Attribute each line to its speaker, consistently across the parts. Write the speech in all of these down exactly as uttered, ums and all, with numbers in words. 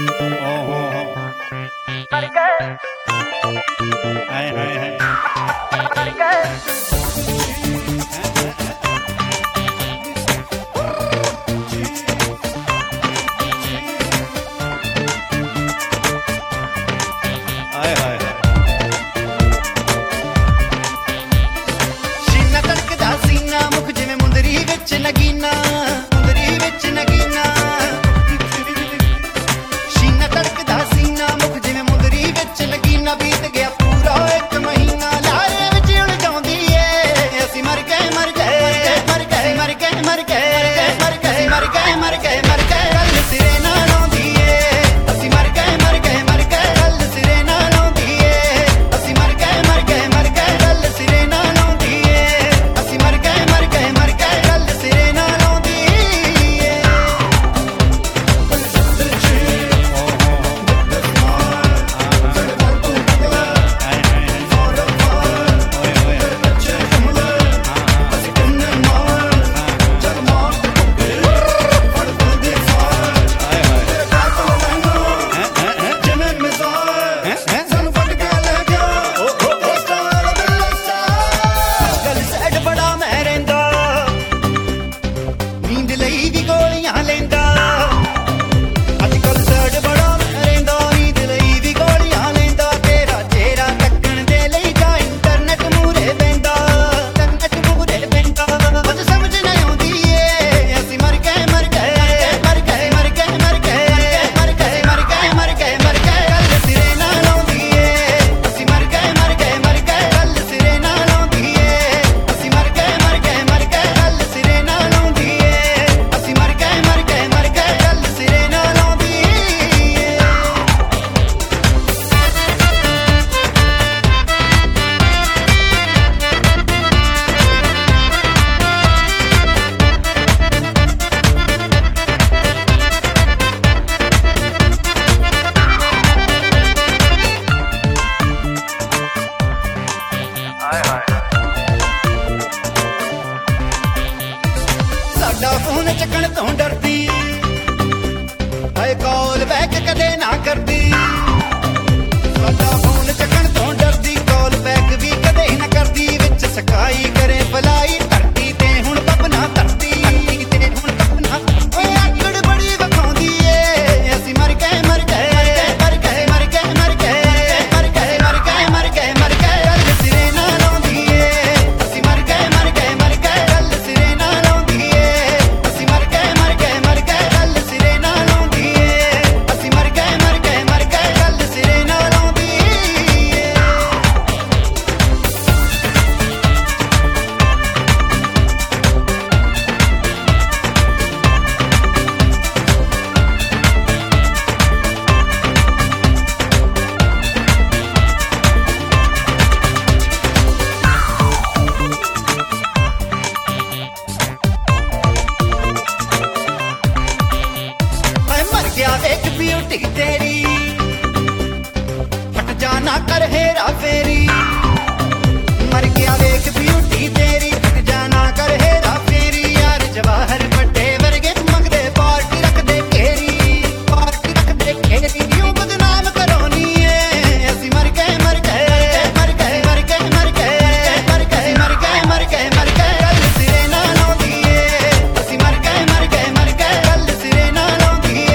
Speaker 1: हाय हाय हाय
Speaker 2: नगीना मुंदरी विच नगीना शीना तड़कदा सीना मुख जिवें मुंदरी विच नगीना बीत गया पूरा एक महीना लारे विच उलझाउंदी ए असीं मर गए मर गए मर गए मर गए मर गए मर गए मर गए मर गए मर गए गल सिरे नाल आउंदी ए असीं मर गए मर गए मर गए गल सिरे नाल आउंदी ए असीं मर गए मर गए मर गए गल सिरे नाल आउंदी ए असीं मर गए मर गए मर गए गल सिरे फोन चकण तो डरदी हाय कॉल बैक कदे ना करदी साडा फोन चकण तो डरदी कॉल बैक भी कदे ना करदी विच सकाई करे भलाई धरती ते हुण पपना धरती ते हुण पपना ओए आकड़ बड़ी वखाउंदी ए असीं मर गए मर गए मर गए मर गए मर गए मर गए मर गए मर गए मर गए गल सिरे नाल आउंदी ए असीं मर गए मर गए मर गए गल सिरे नाल आउंदी ए एक ब्यूटी तेरी हट जाना कर हेरा फेरी मर गया एक ब्यूटी तेरी हट जाना कर हेरा फेरी यार जवाहर बड़े वर्गे मंगदे पार्टी रख दे घेरी पार्टी रख दे घेरी यूं बदनाम करोनी है असीं मर गए मर गए मर गए मर गए मर गए मर गए मर गए मर गए मर गए गल सिरे नाल आउंदी ए असीं मर गए मर गए मर गए गल सिरे नाल आउंदी ए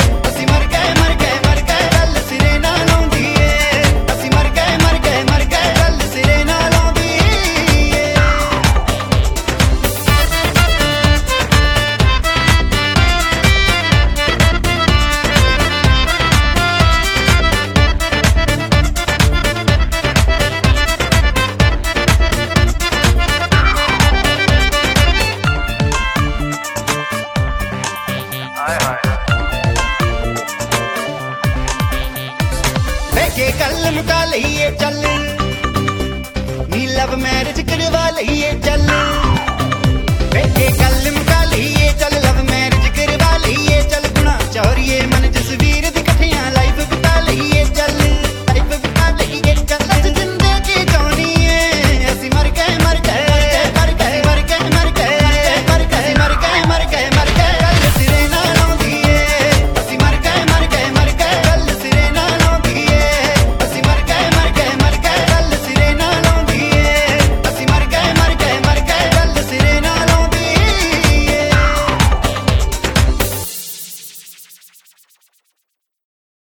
Speaker 2: के कल मुका लईए चल नी लव मैरिज करवा लईए चल के कल मुका लईए चल लव मैरिज करवा लईए चल गुना चोरिए मन जिस